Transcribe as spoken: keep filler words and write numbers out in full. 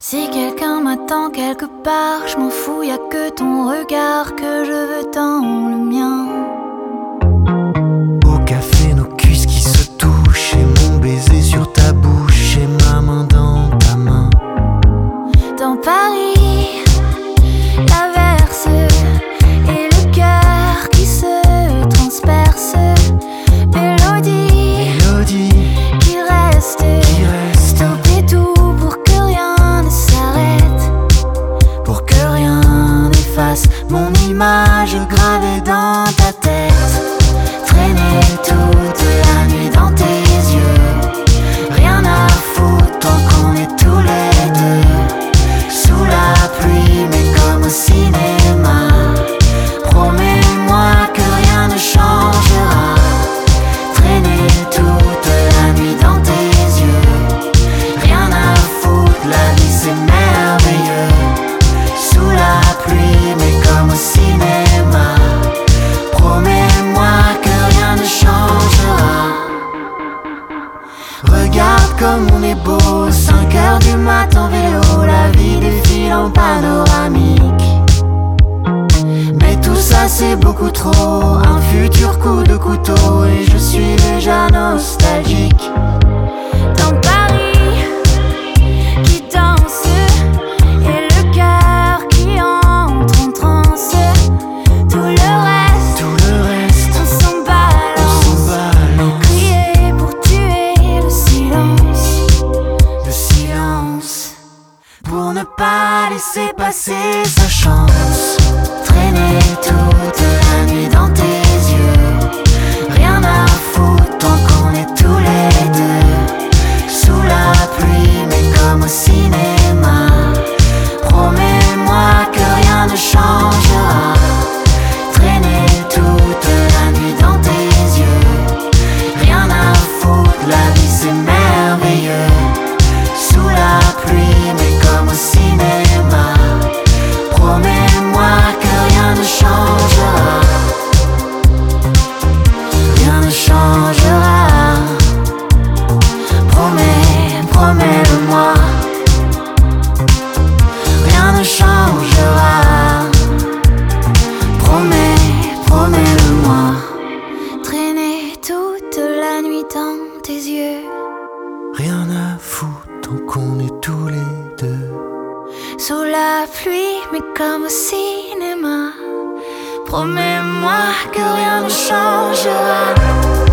Si quelqu'un m'attend quelque part, je m'en fous, y'a que ton regard que je veux dans le mien. Au café, nos cuisses qui se touchent, et mon baiser sur ta bouche, et ma main dans ta main. Dans Paris, l'averse et le cœur qui se transperce. Mélodie, Mélodie qui reste, qui reste, tout et tout pour que rien ne s'arrête, pour que rien n'efface mon image gravée dans ta tête. traîner toute la nuit dans tes yeux. Rien à foutre tant qu'on est tous les deux. Sous la pluie mais comme au cinéma. Promets-moi que rien ne changera. Traîner toute la nuit dans tes yeux. Rien à foutre, la vie c'est merveilleux. Sous la pluie mais comme au cinéma. Promets-moi que rien ne changera. Regarde comme on est beau, cinq heures du matin vélo, la vie défile en panoramique. Mais tout ça c'est beaucoup trop, un futur coup de couteau, et je suis déjà nostalgique. Dans Paris, qui danse et le cœur qui entre en transe. Tout le reste, Tout le reste, on s'en on balance. s'en balance. Crier pour tuer le silence. Le silence, pour ne pas laisser passer sa chance. Traîner toute la nuit dans tes yeux. Rien à foutre tant qu'on est tous les deux. Sous la pluie mais comme au cinéma. Promets-moi que rien ne changera. Traîner toute la nuit dans tes yeux. Rien à foutre, la vie c'est merveilleux. Sous la pluie mais comme au cinéma. Promets-moi que rien ne changera. Rien ne changera. Promets, promets-le-moi. Rien ne changera. Promets, promets-le-moi. Traîner toute la nuit dans tes yeux. Rien à foutre tant qu'on est tous les deux. Sous la pluie, mais comme au cinéma. Promets-moi que rien ne changera.